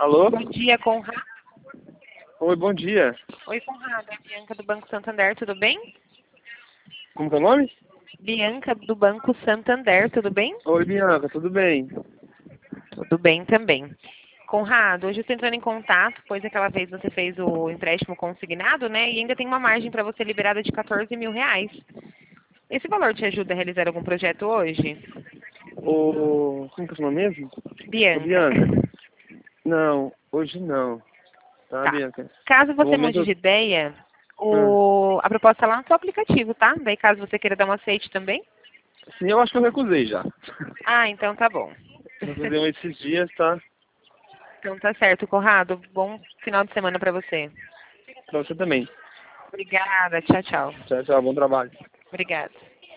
Alô? Bom dia, Conrado. Oi, bom dia. Oi, Conrado. É a Bianca do Banco Santander, tudo bem? Como que é o nome? Bianca do Banco Santander, tudo bem? Oi, Bianca, tudo bem? Tudo bem também. Conrado, hoje eu estou entrando em contato, pois aquela vez você fez o empréstimo consignado, né? E ainda tem uma margem para você liberada de 14 mil reais. Esse valor te ajuda a realizar algum projeto hoje? Como que é o seu nome mesmo? Ô, Bianca. Bianca. Não, hoje não. Tá, Tá. Bianca? Caso No você momento mude eu... de ideia, Ah, a proposta está lá no seu aplicativo, tá? Daí caso você queira dar um aceite também. sim, eu acho que eu recusei já. Ah, então tá bom. Eu recusei esses dias, tá? Então tá certo, Conrado. Bom final de semana para você. Pra você também. Obrigada. Tchau, tchau. Tchau, tchau, bom trabalho. Obrigada.